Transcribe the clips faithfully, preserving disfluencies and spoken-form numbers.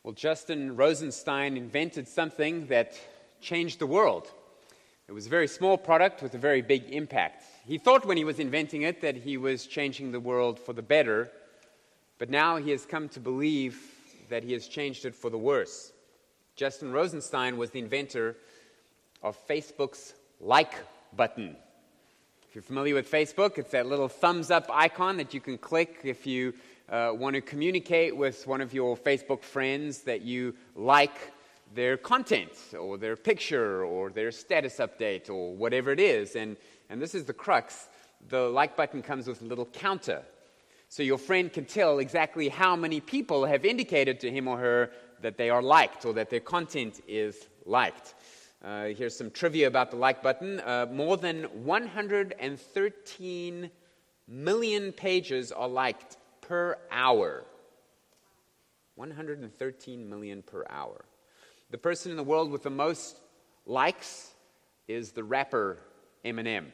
Well, Justin Rosenstein invented something that changed the world. It was a very small product with a very big impact. He thought when he was inventing it that he was changing the world for the better, but now he has come to believe that he has changed it for the worse. Justin Rosenstein was the inventor of Facebook's like button. If you're familiar with Facebook, it's that little thumbs up icon that you can click if you uh, want to communicate with one of your Facebook friends that you like their content or their picture or their status update or whatever it is. And, and this is the crux. The like button comes with a little counter. So your friend can tell exactly how many people have indicated to him or her that they are liked or that their content is liked. Uh, here's some trivia about the like button. Uh, more than one hundred thirteen million pages are liked per hour. one hundred thirteen million per hour. The person in the world with the most likes is the rapper Eminem,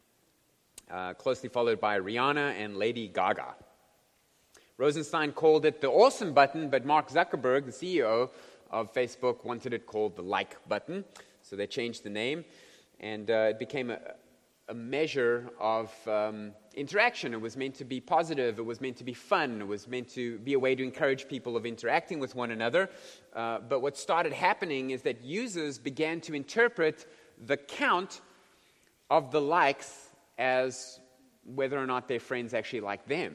uh, closely followed by Rihanna and Lady Gaga. Rosenstein called it the awesome button, but Mark Zuckerberg, the C E O of Facebook, wanted it called the like button. So they changed the name, and uh, it became a, a measure of um, interaction. It was meant to be positive. It was meant to be fun. It was meant to be a way to encourage people of interacting with one another. Uh, but what started happening is that users began to interpret the count of the likes as whether or not their friends actually like them.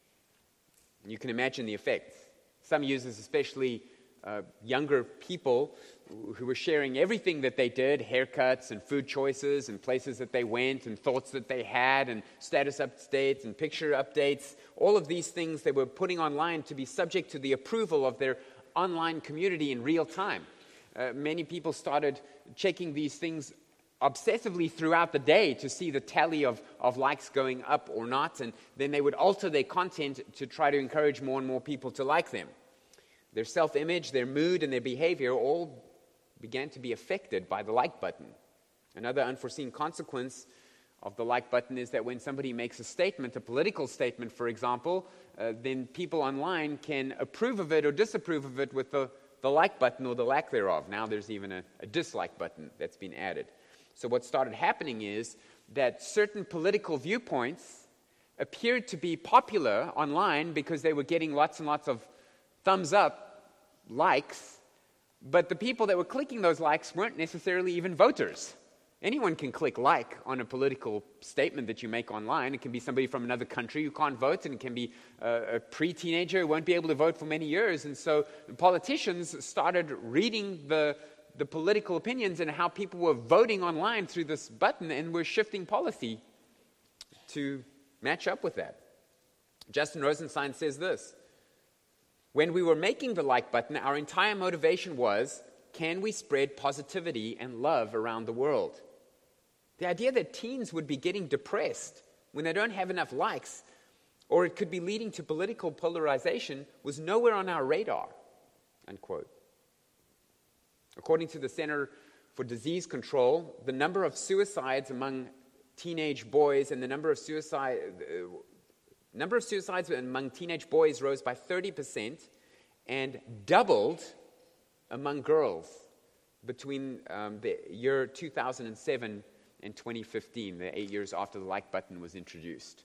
You can imagine the effect. Some users, especially uh, younger people, who were sharing everything that they did, haircuts and food choices and places that they went and thoughts that they had and status updates and picture updates, all of these things they were putting online to be subject to the approval of their online community in real time. Uh, many people started checking these things obsessively throughout the day to see the tally of, of likes going up or not, and then they would alter their content to try to encourage more and more people to like them. Their self-image, their mood, and their behavior all began to be affected by the like button. Another unforeseen consequence of the like button is that when somebody makes a statement, a political statement, for example, uh, then people online can approve of it or disapprove of it with the, the like button or the lack thereof. Now there's even a, a dislike button that's been added. So what started happening is that certain political viewpoints appeared to be popular online because they were getting lots and lots of thumbs up, likes, but the people that were clicking those likes weren't necessarily even voters. Anyone can click like on a political statement that you make online. It can be somebody from another country who can't vote, and it can be a, a pre-teenager who won't be able to vote for many years. And so politicians started reading the, the political opinions and how people were voting online through this button, and were shifting policy to match up with that. Justin Rosenstein says this: when we were making the like button, our entire motivation was, can we spread positivity and love around the world? The idea that teens would be getting depressed when they don't have enough likes, or it could be leading to political polarization, was nowhere on our radar, unquote. According to the Center for Disease Control, the number of suicides among teenage boys and the number of suicide... Uh, Number of suicides among teenage boys rose by thirty percent and doubled among girls between um, the year two thousand seven and twenty fifteen, the eight years after the like button was introduced.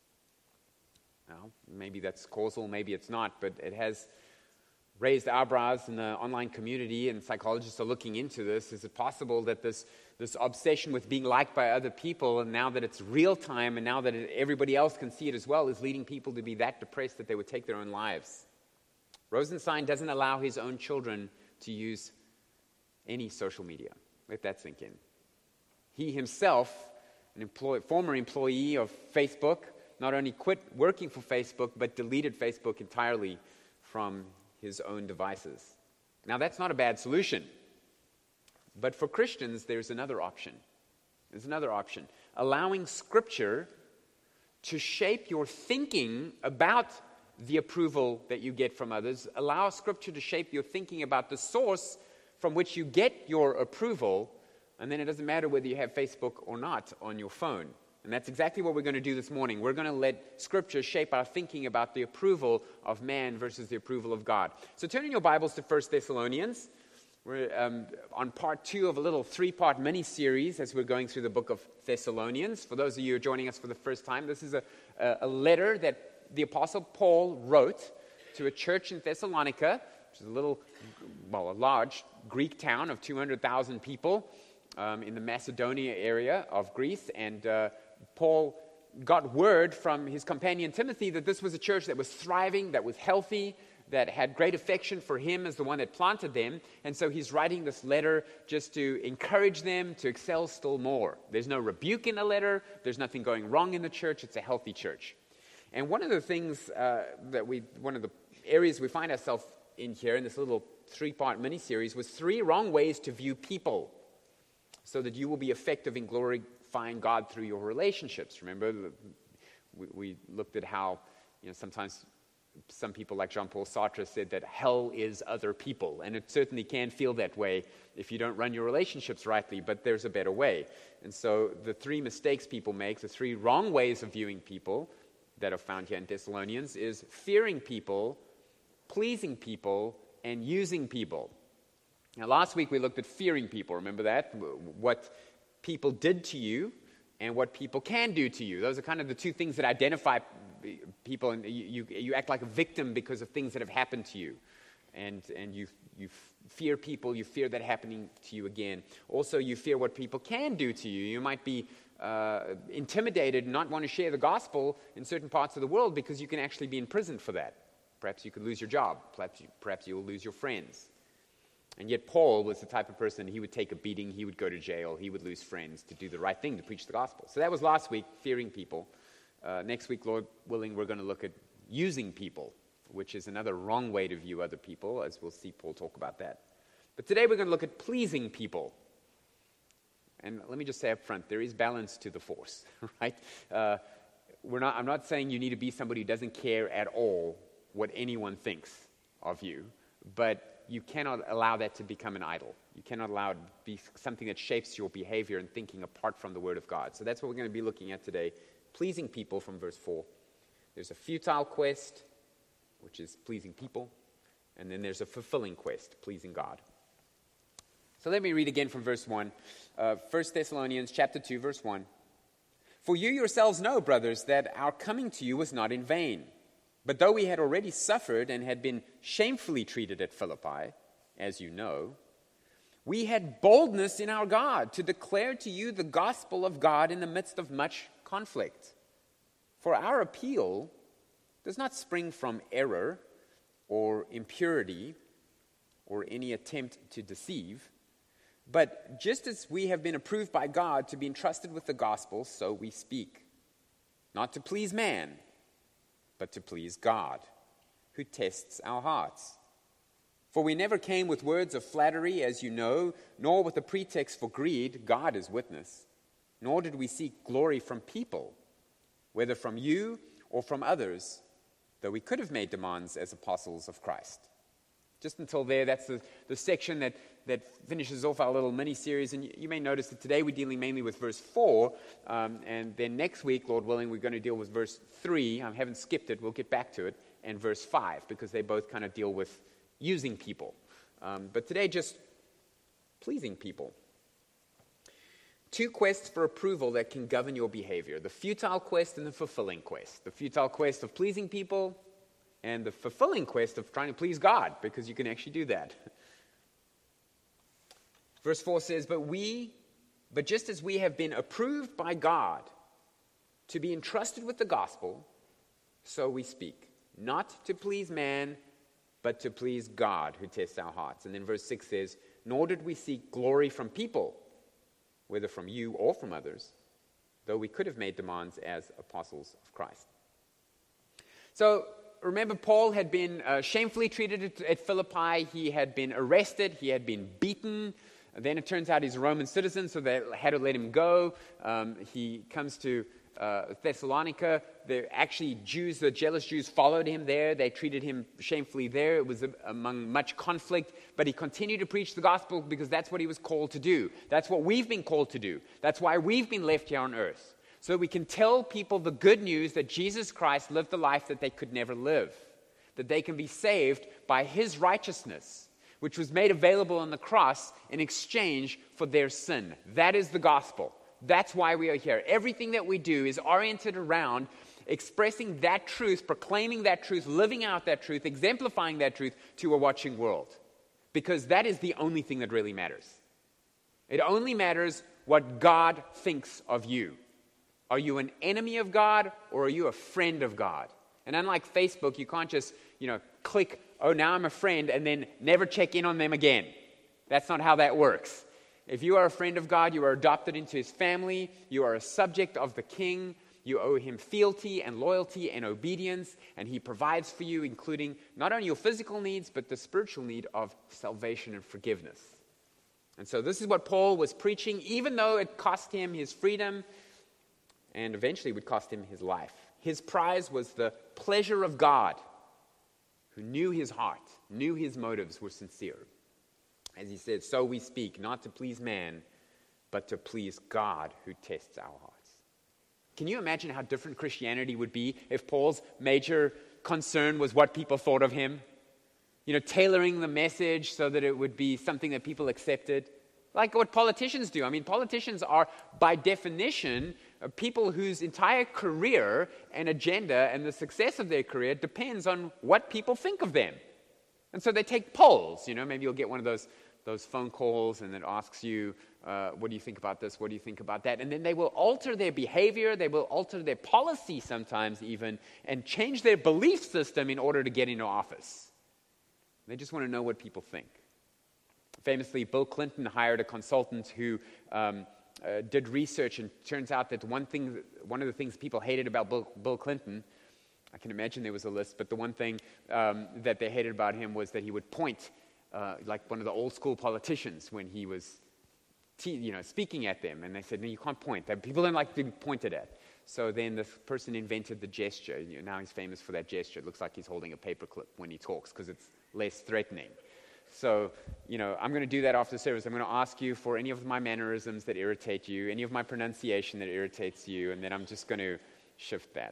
Well, maybe that's causal, maybe it's not, but it has raised eyebrows in the online community, and psychologists are looking into this. Is it possible that this, this obsession with being liked by other people, and now that it's real time, and now that it, everybody else can see it as well, is leading people to be that depressed that they would take their own lives? Rosenstein doesn't allow his own children to use any social media. Let that sink in. He himself, an employee, former employee of Facebook, not only quit working for Facebook, but deleted Facebook entirely from his own devices. Now, that's not a bad solution. But for Christians, there's another option. There's another option. Allowing Scripture to shape your thinking about the approval that you get from others. Allow Scripture to shape your thinking about the source from which you get your approval, and then it doesn't matter whether you have Facebook or not on your phone. And that's exactly what we're going to do this morning. We're going to let Scripture shape our thinking about the approval of man versus the approval of God. So turn in your Bibles to First Thessalonians. We're um, on part two of a little three-part mini-series as we're going through the book of Thessalonians. For those of you who are joining us for the first time, this is a, a, a letter that the Apostle Paul wrote to a church in Thessalonica, which is a little, well, a large Greek town of two hundred thousand people um, in the Macedonia area of Greece. And uh, Paul got word from his companion Timothy that this was a church that was thriving, that was healthy, that had great affection for him as the one that planted them. And so he's writing this letter just to encourage them to excel still more. There's no rebuke in the letter. There's nothing going wrong in the church. It's a healthy church. And one of the things uh, that we, one of the areas we find ourselves in here in this little three-part mini-series was three wrong ways to view people so that you will be effective in glorifying God through your relationships. Remember, we, we looked at how, you know, sometimes some people like Jean-Paul Sartre said that hell is other people, and it certainly can feel that way if you don't run your relationships rightly, but there's a better way. And so the three mistakes people make, the three wrong ways of viewing people that are found here in Thessalonians is fearing people, pleasing people, and using people. Now last week we looked at fearing people, remember that? What people did to you and what people can do to you. Those are kind of the two things that identify people, and you, you, you act like a victim because of things that have happened to you. And, and you, you fear people, you fear that happening to you again. Also, you fear what people can do to you. You might be uh, intimidated and not want to share the gospel in certain parts of the world because you can actually be in prison for that. Perhaps you could lose your job. Perhaps you, perhaps you will lose your friends. And yet Paul was the type of person, he would take a beating, he would go to jail, he would lose friends to do the right thing, to preach the gospel. So that was last week, fearing people. Uh, next week, Lord willing, we're going to look at using people, which is another wrong way to view other people, as we'll see Paul talk about that. But today we're going to look at pleasing people. And let me just say up front, there is balance to the force, right? Uh, we're not, I'm not saying you need to be somebody who doesn't care at all what anyone thinks of you, but you cannot allow that to become an idol. You cannot allow it to be something that shapes your behavior and thinking apart from the Word of God. So that's what we're going to be looking at today. Pleasing people from verse four. There's a futile quest, which is pleasing people, and then there's a fulfilling quest, pleasing God. So let me read again from verse one. Uh, First Thessalonians chapter two, verse one. For you yourselves know, brothers, that our coming to you was not in vain. But though we had already suffered and had been shamefully treated at Philippi, as you know, we had boldness in our God to declare to you the gospel of God in the midst of much conflict. For our appeal does not spring from error or impurity or any attempt to deceive, but just as we have been approved by God to be entrusted with the gospel, so we speak, not to please man, but to please God, who tests our hearts. For we never came with words of flattery, as you know, nor with a pretext for greed, God is witness. Nor did we seek glory from people, whether from you or from others, though we could have made demands as apostles of Christ. Just until there, that's the, the section that, that finishes off our little mini-series. And you, you may notice that today we're dealing mainly with verse four. Um, and then next week, Lord willing, we're going to deal with verse three. I haven't skipped it. We'll get back to it. And verse five, because they both kind of deal with using people. Um, but today, just pleasing people. Two quests for approval that can govern your behavior. The futile quest and the fulfilling quest. The futile quest of pleasing people and the fulfilling quest of trying to please God, because you can actually do that. Verse four says, But we, but just as we have been approved by God to be entrusted with the gospel, so we speak. Not to please man, but to please God who tests our hearts. And then verse six says, Nor did we seek glory from people, whether from you or from others, though we could have made demands as apostles of Christ. So remember, Paul had been uh, shamefully treated at, at Philippi. He had been arrested. He had been beaten. Then it turns out he's a Roman citizen, so they had to let him go. Um, he comes to uh, Thessalonica. There actually Jews, the jealous Jews, followed him there. They treated him shamefully there. It was a, among much conflict, but he continued to preach the gospel because that's what he was called to do. That's what we've been called to do. That's why we've been left here on earth. so we can tell people the good news that Jesus Christ lived the life that they could never live, that they can be saved by his righteousness, which was made available on the cross in exchange for their sin. That is the gospel. That's why we are here. Everything that we do is oriented around expressing that truth, proclaiming that truth, living out that truth, exemplifying that truth to a watching world. Because that is the only thing that really matters. It only matters what God thinks of you. Are you an enemy of God or are you a friend of God? And unlike Facebook, you can't just, you know, click, oh, now I'm a friend, and then never check in on them again. That's not how that works. If you are a friend of God, you are adopted into his family, you are a subject of the king, you owe him fealty and loyalty and obedience, and he provides for you, including not only your physical needs, but the spiritual need of salvation and forgiveness. And so this is what Paul was preaching, even though it cost him his freedom and eventually would cost him his life. His prize was the pleasure of God, who knew his heart, knew his motives were sincere. As he said, so we speak, not to please man, but to please God who tests our hearts. Can you imagine how different Christianity would be if Paul's major concern was what people thought of him? You know, tailoring the message so that it would be something that people accepted. Like what politicians do. I mean, politicians are, by definition, uh, people whose entire career and agenda and the success of their career depends on what people think of them. And so they take polls. You know, maybe you'll get one of those those phone calls and it asks you, uh, what do you think about this? What do you think about that? And then they will alter their behavior. They will alter their policy sometimes even and change their belief system in order to get into office. They just want to know what people think. Famously, Bill Clinton hired a consultant who um, uh, did research, and it turns out that one thing, one of the things people hated about Bill, Bill Clinton, I can imagine there was a list, but the one thing um, that they hated about him was that he would point uh, like one of the old school politicians when he was te- you know, speaking at them. And they said, no, you can't point. People don't like to be pointed at. So then the person invented the gesture. You know, now he's famous for that gesture. It looks like he's holding a paperclip when he talks because it's less threatening. So, you know, I'm going to do that after service. I'm going to ask you for any of my mannerisms that irritate you, any of my pronunciation that irritates you, and then I'm just going to shift that.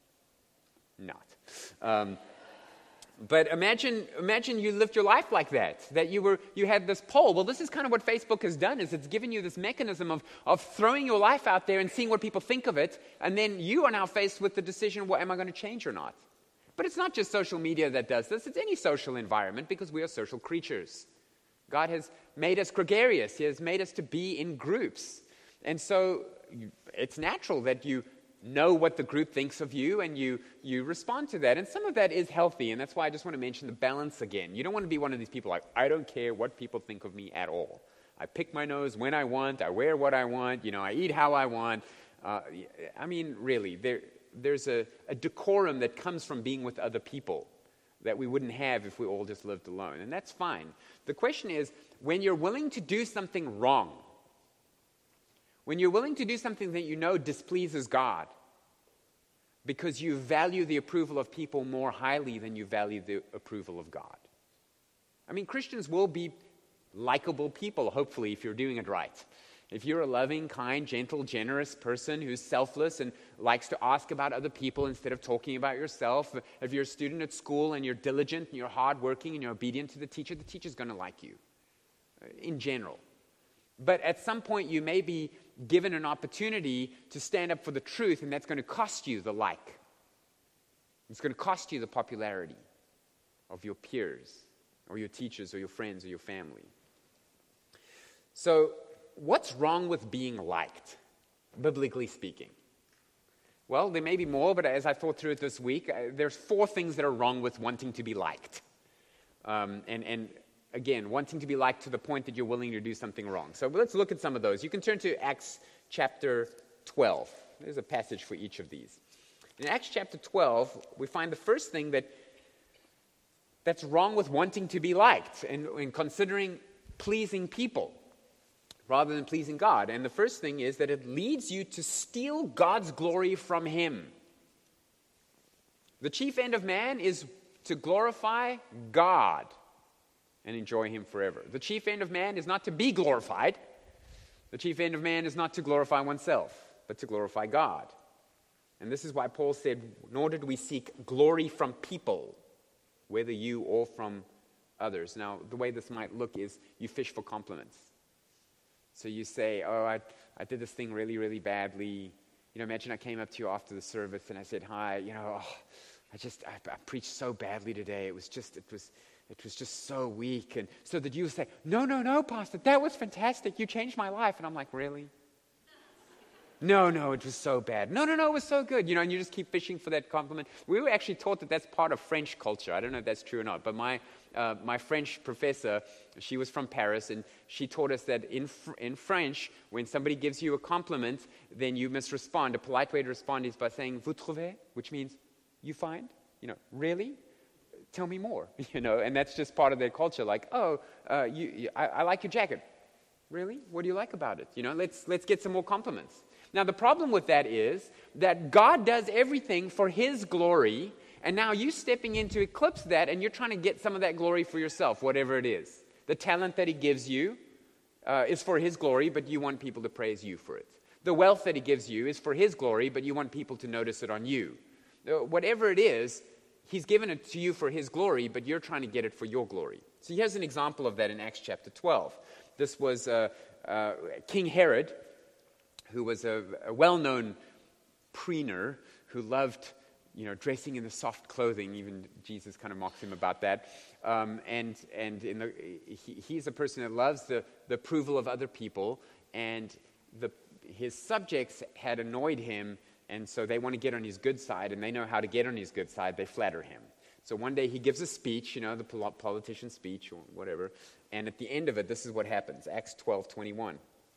Not. Um, but imagine imagine you lived your life like that, that you were you had this poll. Well, this is kind of what Facebook has done, is it's given you this mechanism of, of throwing your life out there and seeing what people think of it, and then you are now faced with the decision, well, am I going to change or not? But it's not just social media that does this. It's any social environment because we are social creatures. God has made us gregarious. He has made us to be in groups. And so it's natural that you know what the group thinks of you and you, you respond to that. And some of that is healthy, and that's why I just want to mention the balance again. You don't want to be one of these people like, I don't care what people think of me at all. I pick my nose when I want. I wear what I want. You know, I eat how I want. Uh, I mean, really, there... There's a, a decorum that comes from being with other people that we wouldn't have if we all just lived alone. And that's fine. The question is, when you're willing to do something wrong, when you're willing to do something that you know displeases God, because you value the approval of people more highly than you value the approval of God. I mean, Christians will be likable people, hopefully, if you're doing it right. If you're a loving, kind, gentle, generous person who's selfless and likes to ask about other people instead of talking about yourself, if you're a student at school and you're diligent and you're hardworking and you're obedient to the teacher, the teacher's going to like you, in general. But at some point you may be given an opportunity to stand up for the truth, and that's going to cost you the like. It's going to cost you the popularity of your peers or your teachers or your friends or your family. So, what's wrong with being liked, biblically speaking? Well, there may be more, but as I thought through it this week, uh, there's four things that are wrong with wanting to be liked. Um, and, and again, wanting to be liked to the point that you're willing to do something wrong. So let's look at some of those. You can turn to Acts chapter twelve. There's a passage for each of these. In Acts chapter twelve, we find the first thing that that's wrong with wanting to be liked and, and considering pleasing people rather than pleasing God. And the first thing is that it leads you to steal God's glory from him. The chief end of man is to glorify God and enjoy him forever. The chief end of man is not to be glorified. The chief end of man is not to glorify oneself. but to glorify God. And this is why Paul said, nor did we seek glory from people, whether you or from others. Now, the way this might look is you fish for compliments. So you say, oh, I, I did this thing really, really badly. You know, imagine I came up to you after the service and I said, hi, you know, oh, I just, I, I preached so badly today. It was just, it was, it was just so weak. And so that you would say, no, no, no, Pastor, that was fantastic. You changed my life. And I'm like, really? No, no, it was so bad. No, no, no, it was so good. You know, and you just keep fishing for that compliment. We were actually taught that that's part of French culture. I don't know if that's true or not, but my uh, my French professor, she was from Paris, and she taught us that in fr- in French, when somebody gives you a compliment, then you must respond. A polite way to respond is by saying, vous trouvez, which means, you find? You know, really? Tell me more. You know, and that's just part of their culture. Like, oh, uh, you, you I, I like your jacket. Really? What do you like about it? You know, let's let's get some more compliments. Now, the problem with that is that God does everything for His glory, and now you stepping in to eclipse that, and you're trying to get some of that glory for yourself, whatever it is. The talent that He gives you uh, is for His glory, but you want people to praise you for it. The wealth that He gives you is for His glory, but you want people to notice it on you. Uh, whatever it is, He's given it to you for His glory, but you're trying to get it for your glory. So here's an example of that in Acts chapter twelve. This was uh, uh, King Herod, who was a, a well-known preener who loved, you know, dressing in the soft clothing. Even Jesus kind of mocks him about that. Um, and and in the, he, he's a person that loves the, the approval of other people, and the, his subjects had annoyed him, and so they want to get on his good side, and they know how to get on his good side. They flatter him. So one day he gives a speech, you know, the politician speech or whatever, and at the end of it, this is what happens. Acts twelve twenty-one.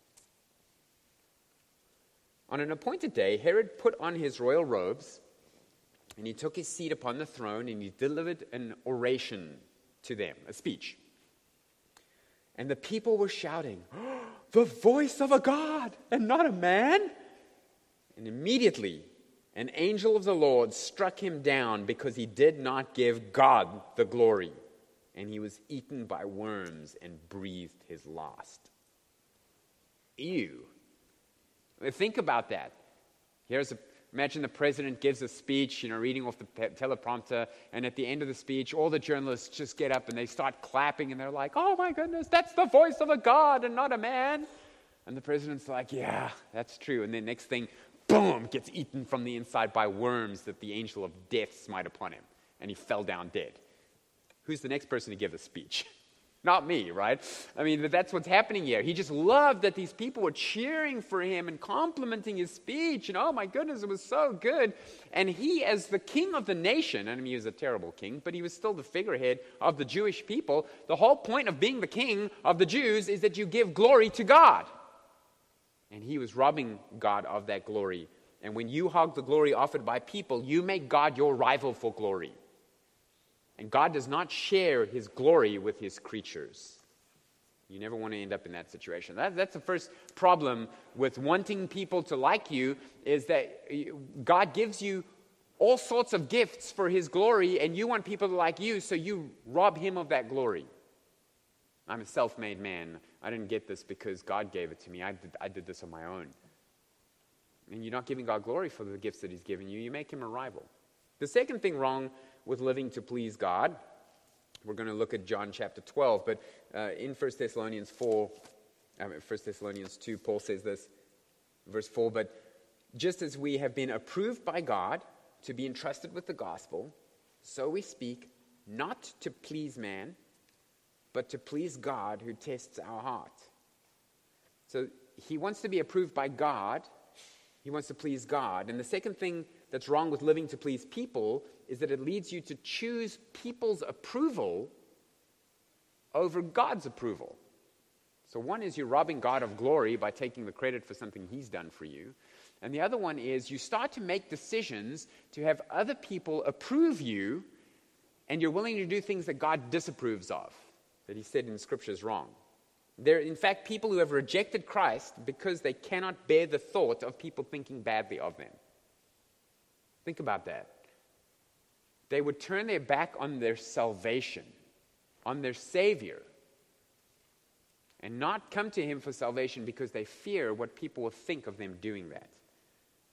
On an appointed day, Herod put on his royal robes, and he took his seat upon the throne, and he delivered an oration to them, a speech. And the people were shouting, oh, the voice of a God and not a man. And immediately an angel of the Lord struck him down because he did not give God the glory. And he was eaten by worms and breathed his last. Ew. Think about that. Here's a, imagine the president gives a speech, you know, reading off the pe- teleprompter, and at the end of the speech, all the journalists just get up and they start clapping, and they're like, oh my goodness, that's the voice of a God and not a man. And the president's like, yeah, that's true. And then next thing, boom, gets eaten from the inside by worms that the angel of death smite upon him, and he fell down dead. Who's the next person to give a speech? Not me, right? I mean, but that's what's happening here. He just loved that these people were cheering for him and complimenting his speech. And oh my goodness, it was so good. And he, as the king of the nation, I mean, he was a terrible king, but he was still the figurehead of the Jewish people. The whole point of being the king of the Jews is that you give glory to God. And he was robbing God of that glory. And when you hog the glory offered by people, you make God your rival for glory. And God does not share His glory with His creatures. You never want to end up in that situation. That, that's the first problem with wanting people to like you, is that God gives you all sorts of gifts for His glory, and you want people to like you, so you rob Him of that glory. I'm a self-made man. I didn't get this because God gave it to me. I did, I did this on my own. And you're not giving God glory for the gifts that He's given you. You make Him a rival. The second thing wrong with living to please God, we're going to look at John chapter twelve, but uh, in First Thessalonians four, I mean, First Thessalonians two, Paul says this, verse four, but just as we have been approved by God to be entrusted with the gospel, so we speak not to please man, but to please God who tests our heart. So he wants to be approved by God. He wants to please God. And the second thing that's wrong with living to please people is that it leads you to choose people's approval over God's approval. So one is you're robbing God of glory by taking the credit for something He's done for you. And the other one is you start to make decisions to have other people approve you, and you're willing to do things that God disapproves of, that He said in Scripture is wrong. There are, in fact, people who have rejected Christ because they cannot bear the thought of people thinking badly of them. Think about that. They would turn their back on their salvation, on their Savior, and not come to Him for salvation because they fear what people will think of them doing that.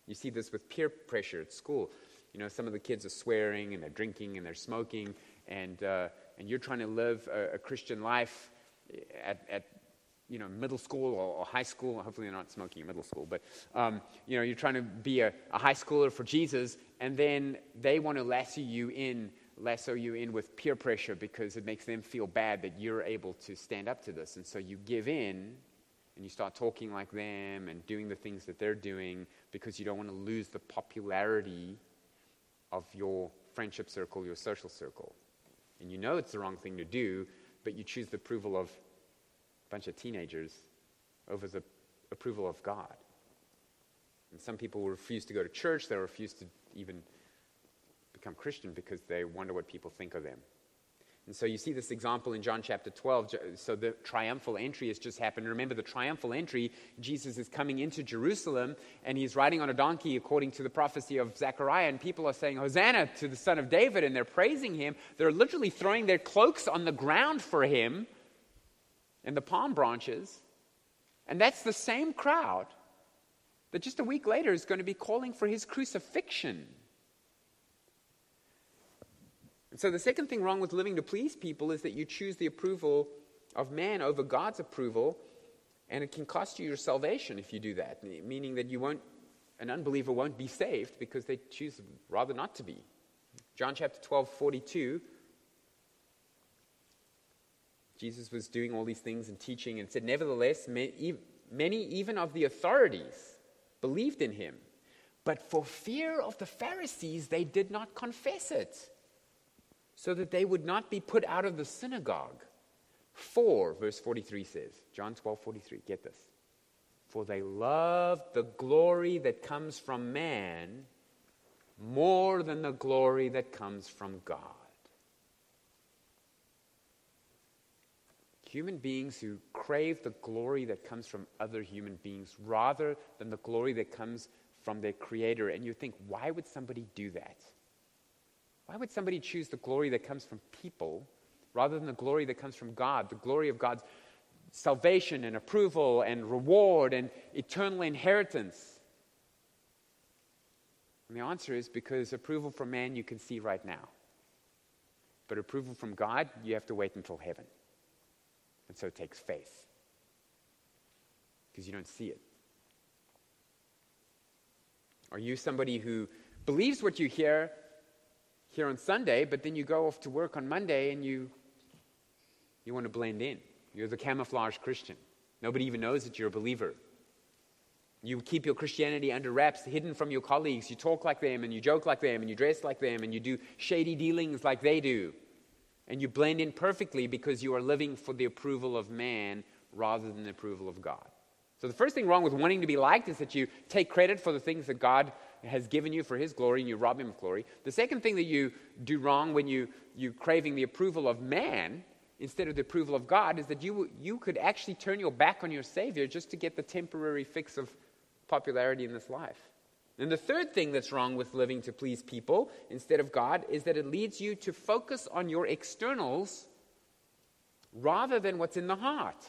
You see this with peer pressure at school. You know, some of the kids are swearing and they're drinking and they're smoking, and uh, and you're trying to live a, a Christian life at, at you know middle school or, or high school. Hopefully, you're not smoking in middle school, but um, you know, you're trying to be a, a high schooler for Jesus, and then they want to lasso you in, lasso you in with peer pressure because it makes them feel bad that you're able to stand up to this, and so you give in. And you start talking like them and doing the things that they're doing because you don't want to lose the popularity of your friendship circle, your social circle. And you know it's the wrong thing to do, but you choose the approval of a bunch of teenagers over the approval of God. And some people will refuse to go to church. They'll refuse to even become Christian because they wonder what people think of them. And so you see this example in John chapter twelve. So the triumphal entry has just happened. Remember the triumphal entry, Jesus is coming into Jerusalem, and he's riding on a donkey according to the prophecy of Zechariah, and people are saying, Hosanna to the Son of David, and they're praising him. They're literally throwing their cloaks on the ground for him and the palm branches. And that's the same crowd that just a week later is going to be calling for his crucifixion. And so the second thing wrong with living to please people is that you choose the approval of man over God's approval, and it can cost you your salvation if you do that, meaning that you won't, an unbeliever won't be saved because they choose rather not to be. John chapter twelve, forty-two, Jesus was doing all these things and teaching and said, nevertheless, many even of the authorities believed in him, but for fear of the Pharisees, they did not confess it, so that they would not be put out of the synagogue. For, verse forty-three says, John twelve, forty-three, get this. For they loved the glory that comes from man more than the glory that comes from God. Human beings who crave the glory that comes from other human beings rather than the glory that comes from their Creator. And you think, why would somebody do that? Why would somebody choose the glory that comes from people rather than the glory that comes from God, the glory of God's salvation and approval and reward and eternal inheritance? And the answer is because approval from man you can see right now. But approval from God, you have to wait until heaven. And so it takes faith. Because you don't see it. Are you somebody who believes what you hear here on Sunday, but then you go off to work on Monday and you you want to blend in? You're the camouflage Christian. Nobody even knows that you're a believer. You keep your Christianity under wraps, hidden from your colleagues. You talk like them, and you joke like them, and you dress like them, and you do shady dealings like they do. And you blend in perfectly because you are living for the approval of man rather than the approval of God. So the first thing wrong with wanting to be liked is that you take credit for the things that God has given you for his glory, and you rob him of glory. The second thing that you do wrong when you, you craving the approval of man instead of the approval of God is that you, you could actually turn your back on your Savior just to get the temporary fix of popularity in this life. And the third thing that's wrong with living to please people instead of God is that it leads you to focus on your externals rather than what's in the heart.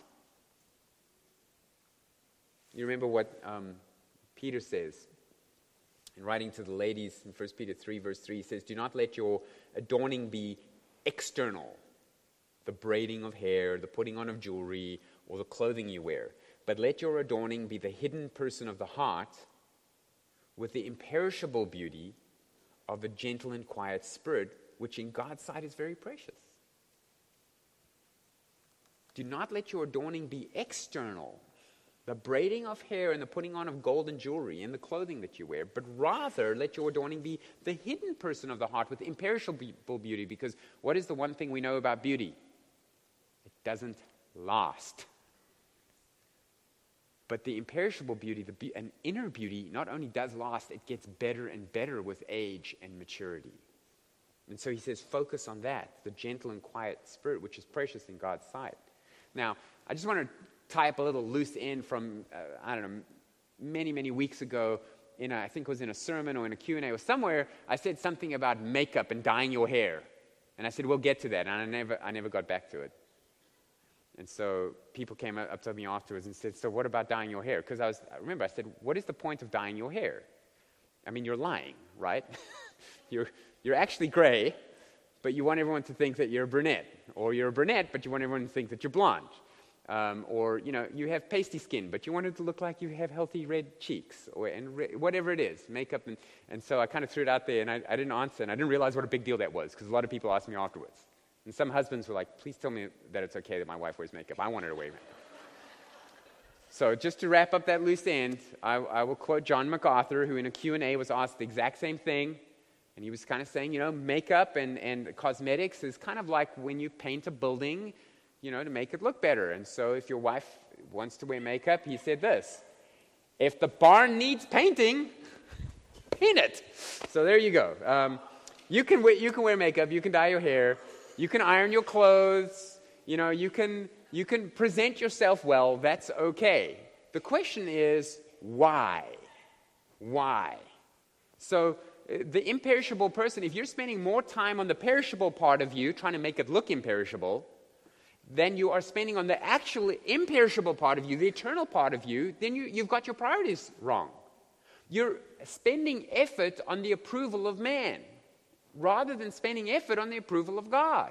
You remember what um, Peter says in writing to the ladies in First Peter three, verse three, he says, do not let your adorning be external, the braiding of hair, the putting on of jewelry, or the clothing you wear, but let your adorning be the hidden person of the heart with the imperishable beauty of a gentle and quiet spirit, which in God's sight is very precious. Do not let your adorning be external, the braiding of hair and the putting on of gold and jewelry and the clothing that you wear, but rather let your adorning be the hidden person of the heart with imperishable beauty, because what is the one thing we know about beauty? It doesn't last. But the imperishable beauty, the be- an inner beauty, not only does last, it gets better and better with age and maturity. And so he says, focus on that, the gentle and quiet spirit, which is precious in God's sight. Now, I just want to tie up a little loose end from, uh, I don't know, many, many weeks ago, in a, I think it was in a sermon or in a Q and A or somewhere, I said something about makeup and dyeing your hair. And I said, we'll get to that, and I never, I never got back to it. And so people came up to me afterwards and said, so what about dyeing your hair? Because I was, I remember I said, what is the point of dyeing your hair? I mean, you're lying, right? you're, you're actually gray, but you want everyone to think that you're a brunette. Or you're a brunette, but you want everyone to think that you're blonde. Um, or, you know, you have pasty skin, but you want it to look like you have healthy red cheeks, or and re- whatever it is, makeup. And, and so I kind of threw it out there, and I, I didn't answer, and I didn't realize what a big deal that was, because a lot of people asked me afterwards. And some husbands were like, please tell me that it's okay that my wife wears makeup. I want her to wear makeup. So just to wrap up that loose end, I, I will quote John MacArthur, who in a Q and A was asked the exact same thing. And he was kind of saying, you know, makeup and, and cosmetics is kind of like when you paint a building, you know, to make it look better. And so if your wife wants to wear makeup, he said this: if the barn needs painting, paint it. So there you go. Um, you can wear, you can wear makeup, you can dye your hair, you can iron your clothes, you know, you can you can present yourself well. That's okay. The question is why? Why? So the imperishable person, if you're spending more time on the perishable part of you, trying to make it look imperishable, than you are spending on the actual imperishable part of you, the eternal part of you, then you, you've got your priorities wrong. You're spending effort on the approval of man rather than spending effort on the approval of God.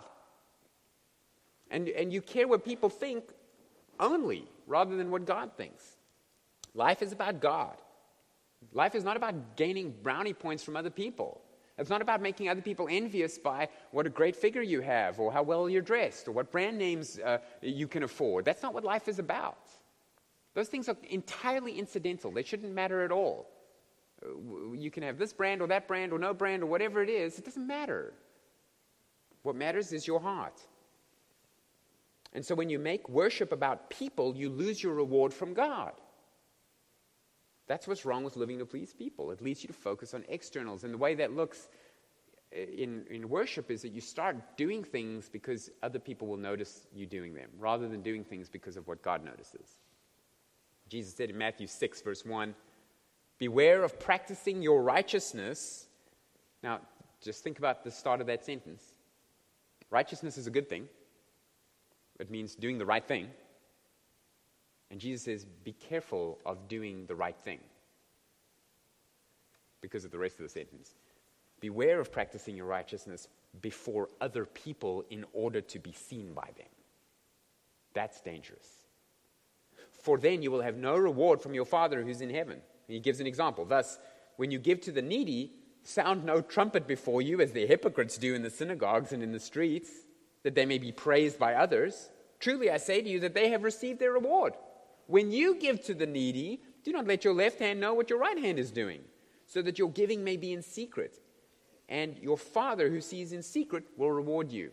And, and you care what people think only rather than what God thinks. Life is about God. Life is not about gaining brownie points from other people. It's not about making other people envious by what a great figure you have, or how well you're dressed, or what brand names uh, you can afford. That's not what life is about. Those things are entirely incidental. They shouldn't matter at all. You can have this brand or that brand or no brand or whatever it is. It doesn't matter. What matters is your heart. And so when you make worship about people, you lose your reward from God. That's what's wrong with living to please people. It leads you to focus on externals. And the way that looks in, in worship is that you start doing things because other people will notice you doing them, rather than doing things because of what God notices. Jesus said in Matthew six, verse one, beware of practicing your righteousness. Now, just think about the start of that sentence. Righteousness is a good thing. It means doing the right thing. And Jesus says, be careful of doing the right thing. Because of the rest of the sentence. Beware of practicing your righteousness before other people in order to be seen by them. That's dangerous. For then you will have no reward from your Father who's in heaven. And he gives an example. Thus, when you give to the needy, sound no trumpet before you, as the hypocrites do in the synagogues and in the streets, that they may be praised by others. Truly I say to you that they have received their reward. When you give to the needy, do not let your left hand know what your right hand is doing, so that your giving may be in secret. And your Father who sees in secret will reward you.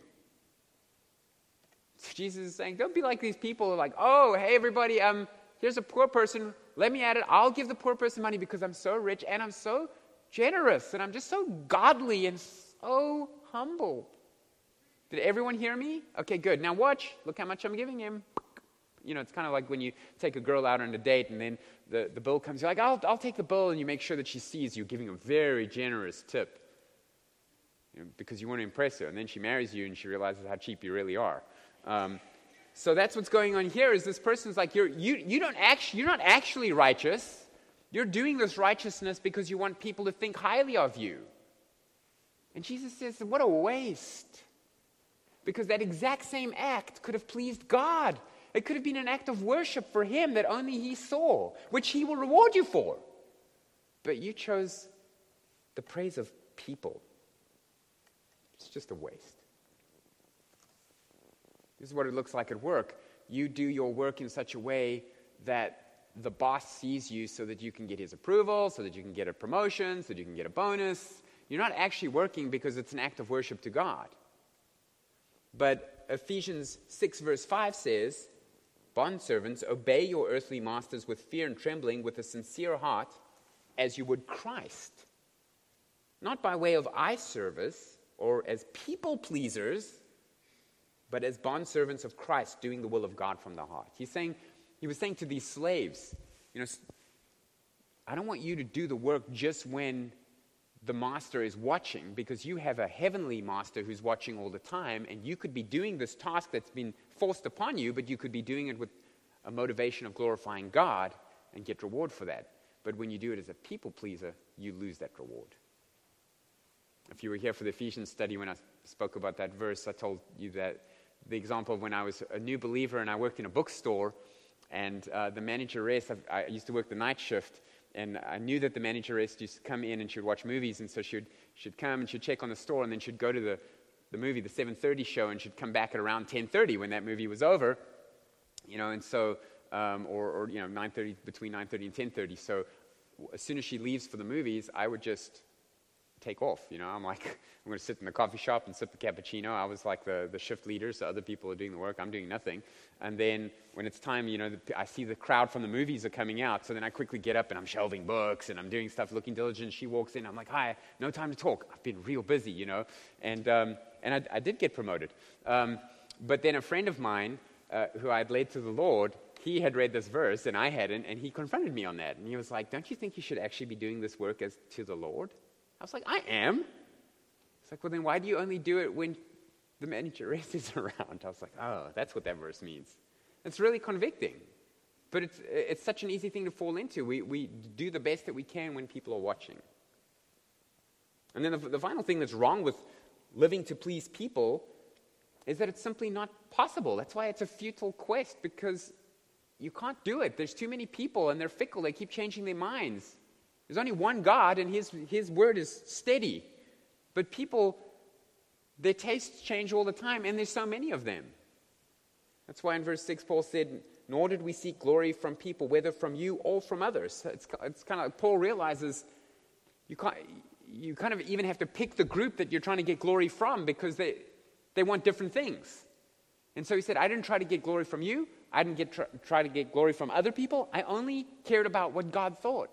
So Jesus is saying, don't be like these people who are like, oh, hey, everybody, um, here's a poor person. Let me at it. I'll give the poor person money because I'm so rich and I'm so generous and I'm just so godly and so humble. Did everyone hear me? Okay, good. Now watch. Look how much I'm giving him. You know, it's kind of like when you take a girl out on a date and then the, the bill comes. You're like, I'll, I'll take the bill, and you make sure that she sees you giving a very generous tip, you know, because you want to impress her. And then she marries you and she realizes how cheap you really are. Um, so that's what's going on here is this person's like, you're, you, you don't actually, you're not actually righteous. You're doing this righteousness because you want people to think highly of you. And Jesus says, what a waste. Because that exact same act could have pleased God. It could have been an act of worship for him that only he saw, which he will reward you for. But you chose the praise of people. It's just a waste. This is what it looks like at work. You do your work in such a way that the boss sees you so that you can get his approval, so that you can get a promotion, so that you can get a bonus. You're not actually working because it's an act of worship to God. But Ephesians six verse five says, bondservants, obey your earthly masters with fear and trembling, with a sincere heart, as you would Christ. Not by way of eye service or as people pleasers, but as bondservants of Christ, doing the will of God from the heart. He's saying, he was saying to these slaves, you know, I don't want you to do the work just when the master is watching, because you have a heavenly master who's watching all the time, and you could be doing this task that's been forced upon you, but you could be doing it with a motivation of glorifying God and get reward for that. But when you do it as a people pleaser, you lose that reward. If you were here for the Ephesians study when I spoke about that verse, I told you that the example of when I was a new believer and I worked in a bookstore, and uh, the manageress, I, I used to work the night shift, and I knew that the manageress used to come in and she would watch movies, and so she would she'd come and she'd check on the store, and then she'd go to the, the movie, the seven thirty show, and she'd come back at around ten thirty when that movie was over, you know, and so, um, or, or, you know, nine thirty, between nine thirty and ten thirty. So as soon as she leaves for the movies, I would just take off, you know. I'm like, I'm going to sit in the coffee shop and sip a cappuccino. I was like the, the shift leader, so other people are doing the work. I'm doing nothing. And then when it's time, you know, the, I see the crowd from the movies are coming out, so then I quickly get up and I'm shelving books and I'm doing stuff, looking diligent. She walks in. I'm like, hi, no time to talk. I've been real busy, you know. And um, and I, I did get promoted. Um, but then a friend of mine uh, who I'd led to the Lord, he had read this verse and I hadn't, and he confronted me on that. And he was like, don't you think you should actually be doing this work as to the Lord? I was like, I am. It's like, well, then why do you only do it when the manageress is around? I was like, oh, that's what that verse means. It's really convicting. But it's it's such an easy thing to fall into. We we do the best that we can when people are watching. And then the, the final thing that's wrong with living to please people is that it's simply not possible. That's why it's a futile quest, because you can't do it. There's too many people, and they're fickle. They keep changing their minds. There's only one God, and his, his word is steady. But people, their tastes change all the time, and there's so many of them. That's why in verse six, Paul said, nor did we seek glory from people, whether from you or from others. It's, it's kind of like Paul realizes you, can't, you kind of even have to pick the group that you're trying to get glory from, because they, they want different things. And so he said, I didn't try to get glory from you. I didn't get, try, try to get glory from other people. I only cared about what God thought.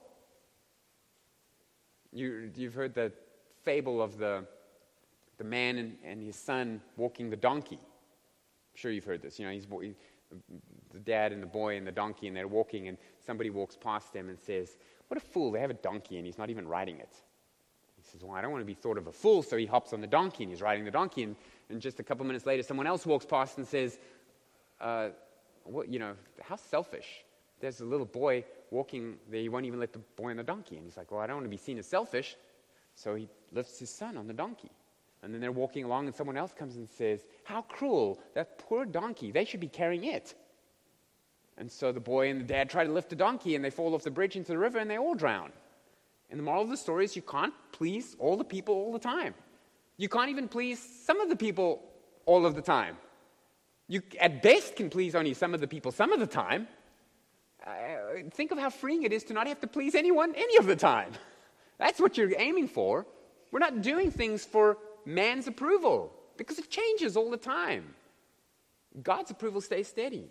You, you've heard the fable of the, the man and, and his son walking the donkey. I'm sure you've heard this. You know, he's, he, the dad and the boy and the donkey, and they're walking, and somebody walks past them and says, what a fool, they have a donkey and he's not even riding it. He says, well, I don't want to be thought of a fool, so he hops on the donkey and he's riding the donkey, and, and just a couple minutes later, someone else walks past and says, uh, what, you know, how selfish. There's a little boy walking there, he won't even let the boy on the donkey. And he's like, well, I don't want to be seen as selfish. So he lifts his son on the donkey. And then they're walking along, and someone else comes and says, how cruel, that poor donkey, they should be carrying it. And so the boy and the dad try to lift the donkey, and they fall off the bridge into the river, and they all drown. And the moral of the story is you can't please all the people all the time. You can't even please some of the people all of the time. You, at best, can please only some of the people some of the time. Uh, think of how freeing it is to not have to please anyone any of the time. That's what you're aiming for. We're not doing things for man's approval, because it changes all the time. God's approval stays steady.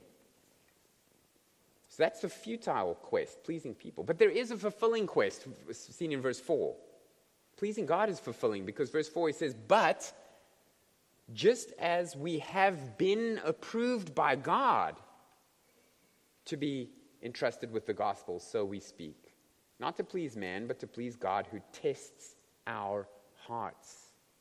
So that's a futile quest, pleasing people. But there is a fulfilling quest, seen in verse four. Pleasing God is fulfilling, because verse four, he says, but just as we have been approved by God to be entrusted with the gospel, so we speak. Not to please man, but to please God, who tests our hearts.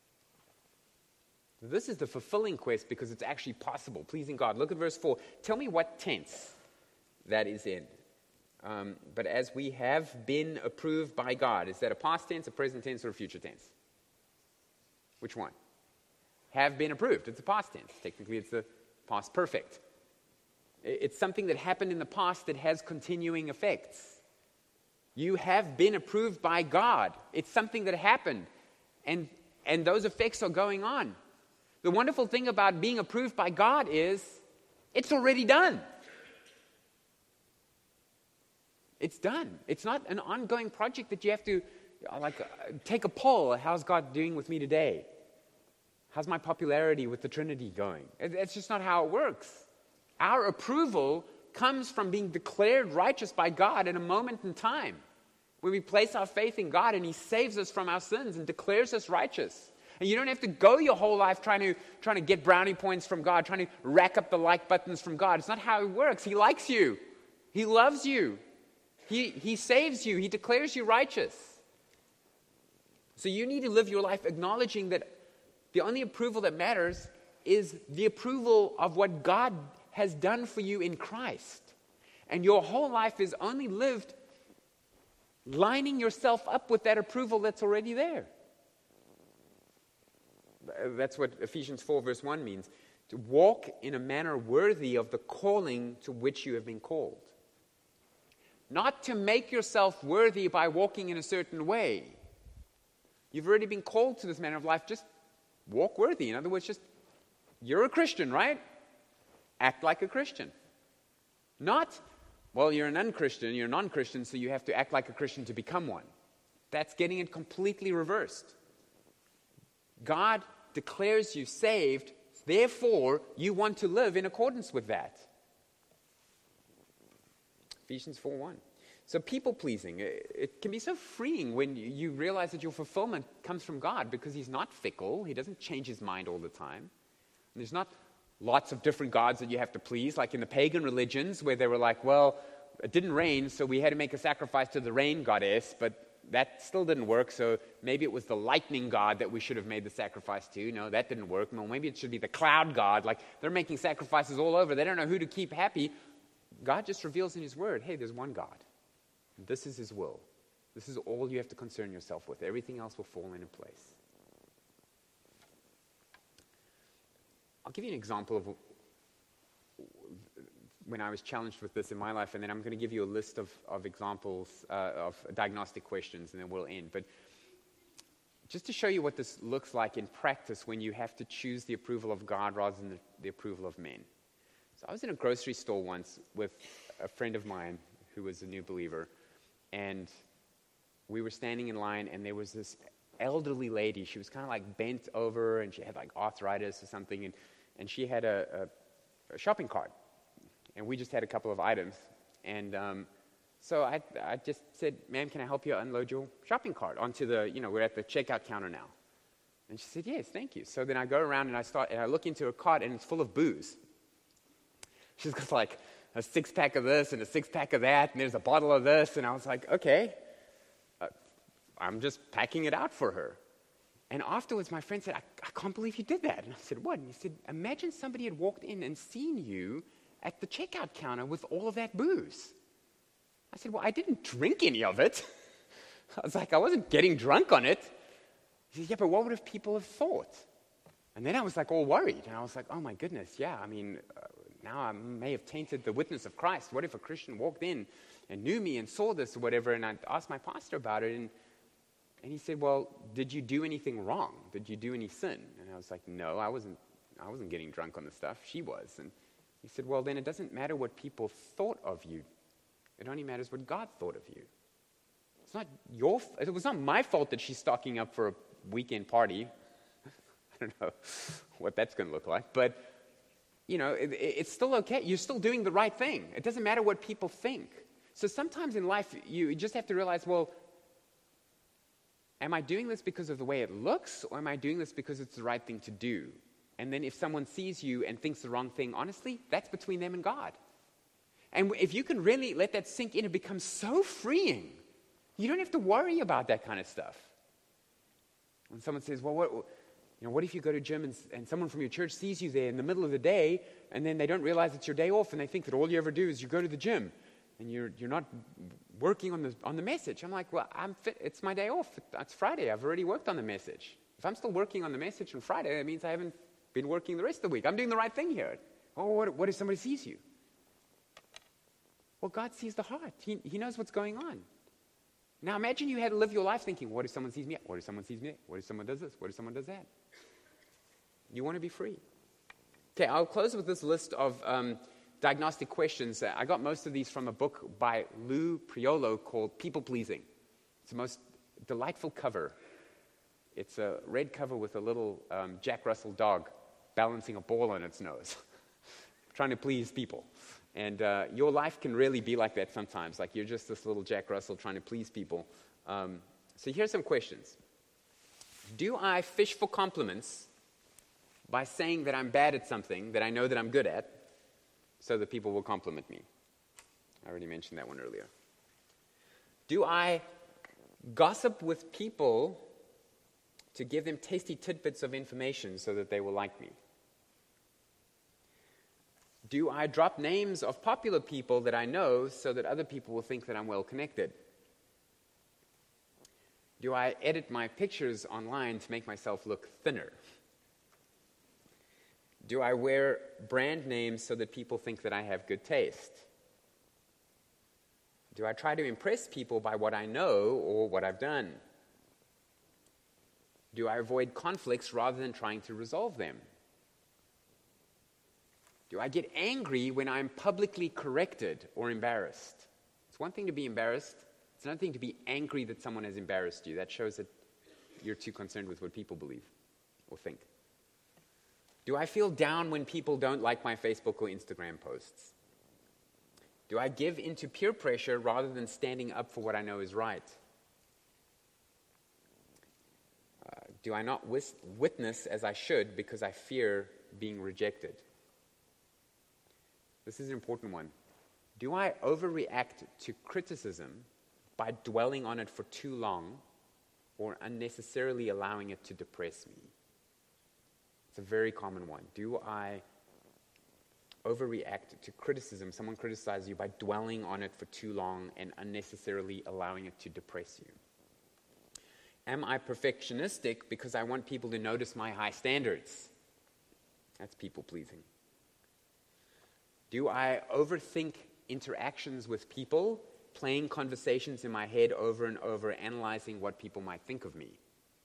This is the fulfilling quest, because it's actually possible, pleasing God. Look at verse four. Tell me what tense that is in. Um, but as we have been approved by God, is that a past tense, a present tense, or a future tense? Which one? Have been approved. It's a past tense. Technically, it's the past perfect. It's something that happened in the past that has continuing effects. You have been approved by God. It's something that happened, and, and those effects are going on. The wonderful thing about being approved by God is it's already done. It's done. It's not an ongoing project that you have to like uh, take a poll. How's God doing with me today? How's my popularity with the Trinity going? It, it's just not how it works. Our approval comes from being declared righteous by God in a moment in time, when we place our faith in God and He saves us from our sins and declares us righteous. And you don't have to go your whole life trying to trying to get brownie points from God, trying to rack up the like buttons from God. It's not how it works. He likes you. He loves you. He, he saves you. He declares you righteous. So you need to live your life acknowledging that the only approval that matters is the approval of what God has done for you in Christ. And your whole life is only lived lining yourself up with that approval that's already there. That's what Ephesians four verse one means. To walk in a manner worthy of the calling to which you have been called. Not to make yourself worthy by walking in a certain way. You've already been called to this manner of life. Just walk worthy. In other words, just, you're a Christian, right? Act like a Christian. Not, well, you're an un-Christian, you're a non-Christian, so you have to act like a Christian to become one. That's getting it completely reversed. God declares you saved, therefore you want to live in accordance with that. Ephesians four one. So people-pleasing, it, it can be so freeing when you realize that your fulfillment comes from God, because He's not fickle. He doesn't change His mind all the time. And there's not lots of different gods that you have to please, like in the pagan religions where they were like, well, it didn't rain, so we had to make a sacrifice to the rain goddess, but that still didn't work, so maybe it was the lightning god that we should have made the sacrifice to. No, that didn't work. No, maybe it should be the cloud god. Like, they're making sacrifices all over. They don't know who to keep happy. God just reveals in His Word, hey, there's one God. This is His will. This is all you have to concern yourself with. Everything else will fall into place. I'll give you an example of when I was challenged with this in my life, and then I'm going to give you a list of, of examples uh, of diagnostic questions, and then we'll end. But just to show you what this looks like in practice when you have to choose the approval of God rather than the, the approval of men. So I was in a grocery store once with a friend of mine who was a new believer, and we were standing in line, and there was this elderly lady. She was kind of like bent over, and she had like arthritis or something, and, and she had a, a, a shopping cart. And we just had a couple of items. And um, so I, I just said, ma'am, can I help you unload your shopping cart onto the, you know, we're at the checkout counter now. And she said, yes, thank you. So then I go around and I start, and I look into her cart, and it's full of booze. She's got like a six-pack of this and a six-pack of that, and there's a bottle of this. And I was like, okay, uh, I'm just packing it out for her. And afterwards, my friend said, I, I can't believe you did that. And I said, what? And he said, imagine somebody had walked in and seen you at the checkout counter with all of that booze. I said, well, I didn't drink any of it. I was like, I wasn't getting drunk on it. He said, yeah, but what would have people have thought? And then I was like all worried. And I was like, oh my goodness, yeah, I mean, uh, now I may have tainted the witness of Christ. What if a Christian walked in and knew me and saw this or whatever? And I asked my pastor about it, and and he said, well, did you do anything wrong? Did you do any sin? And I was like, no, I wasn't, I wasn't getting drunk on the stuff. She was. And he said, well, then it doesn't matter what people thought of you. It only matters what God thought of you. It's not your, it was not my fault that she's stocking up for a weekend party. I don't know what that's going to look like. But, you know, it, it's still okay. You're still doing the right thing. It doesn't matter what people think. So sometimes in life, you just have to realize, well, am I doing this because of the way it looks, or am I doing this because it's the right thing to do? And then if someone sees you and thinks the wrong thing, honestly, that's between them and God. And if you can really let that sink in, it becomes so freeing. You don't have to worry about that kind of stuff. When someone says, well, what, you know, what if you go to gym and, and someone from your church sees you there in the middle of the day, and then they don't realize it's your day off, and they think that all you ever do is you go to the gym, and you're you're not working on the on the message. I'm like, well, I'm fit. It's my day off. It's Friday. I've already worked on the message. If I'm still working on the message on Friday, that means I haven't been working the rest of the week. I'm doing the right thing here. Oh, what, what if somebody sees you? Well, God sees the heart. He, he knows what's going on. Now, imagine you had to live your life thinking, what if someone sees me? What if someone sees me? What if someone does this? What if someone does that? You want to be free. Okay, I'll close with this list of um, diagnostic questions. I got most of these from a book by Lou Priolo called People Pleasing. It's the most delightful cover. It's a red cover with a little um, Jack Russell dog balancing a ball on its nose, trying to please people. And uh, your life can really be like that sometimes, like you're just this little Jack Russell trying to please people. Um, so here's some questions. Do I fish for compliments by saying that I'm bad at something that I know that I'm good at so that people will compliment me? I already mentioned that one earlier. Do I gossip with people to give them tasty tidbits of information so that they will like me? Do I drop names of popular people that I know so that other people will think that I'm well connected? Do I edit my pictures online to make myself look thinner? Do I wear brand names so that people think that I have good taste? Do I try to impress people by what I know or what I've done? Do I avoid conflicts rather than trying to resolve them? Do I get angry when I'm publicly corrected or embarrassed? It's one thing to be embarrassed. It's another thing to be angry that someone has embarrassed you. That shows that you're too concerned with what people believe or think. Do I feel down when people don't like my Facebook or Instagram posts? Do I give into peer pressure rather than standing up for what I know is right? Uh, do I not wis- witness as I should because I fear being rejected? This is an important one. Do I overreact to criticism by dwelling on it for too long or unnecessarily allowing it to depress me? It's a very common one. Do I overreact to criticism? Someone criticizes you by dwelling on it for too long and unnecessarily allowing it to depress you. Am I perfectionistic because I want people to notice my high standards? That's people-pleasing. Do I overthink interactions with people, playing conversations in my head over and over, analyzing what people might think of me?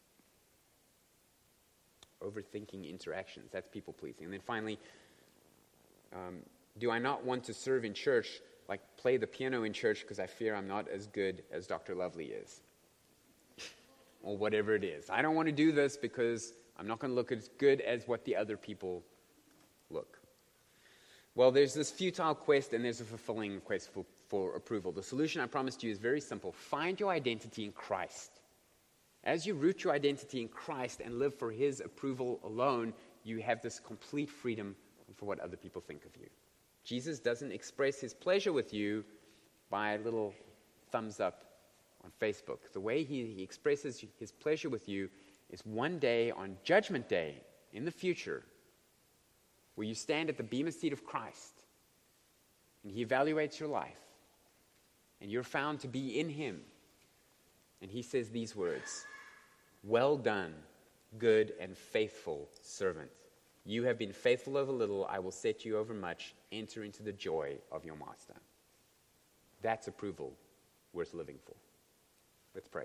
Overthinking interactions, that's people-pleasing. And then finally, um, do I not want to serve in church, like play the piano in church because I fear I'm not as good as Doctor Lovely is? Or whatever it is. I don't want to do this because I'm not going to look as good as what the other people look. Well, there's this futile quest and there's a fulfilling quest for, for approval. The solution I promised you is very simple. Find your identity in Christ. As you root your identity in Christ and live for His approval alone, you have this complete freedom for what other people think of you. Jesus doesn't express His pleasure with you by a little thumbs up on Facebook. The way He, he expresses His pleasure with you is one day on Judgment Day in the future, where you stand at the bema seat of Christ and He evaluates your life and you're found to be in Him. And He says these words, "Well done, good and faithful servant. You have been faithful over little, I will set you over much. Enter into the joy of your master." That's approval worth living for. Let's pray.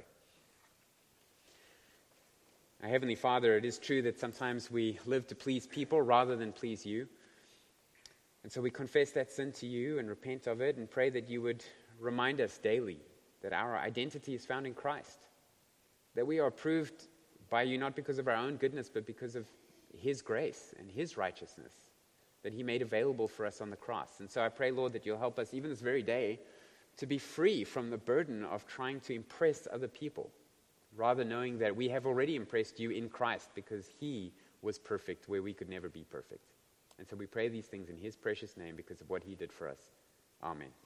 Our Heavenly Father, it is true that sometimes we live to please people rather than please You. And so we confess that sin to You and repent of it and pray that You would remind us daily that our identity is found in Christ, that we are approved by You not because of our own goodness, but because of His grace and His righteousness that He made available for us on the cross. And so I pray, Lord, that You'll help us even this very day to be free from the burden of trying to impress other people, rather knowing that we have already impressed You in Christ because He was perfect where we could never be perfect. And so we pray these things in His precious name because of what He did for us. Amen.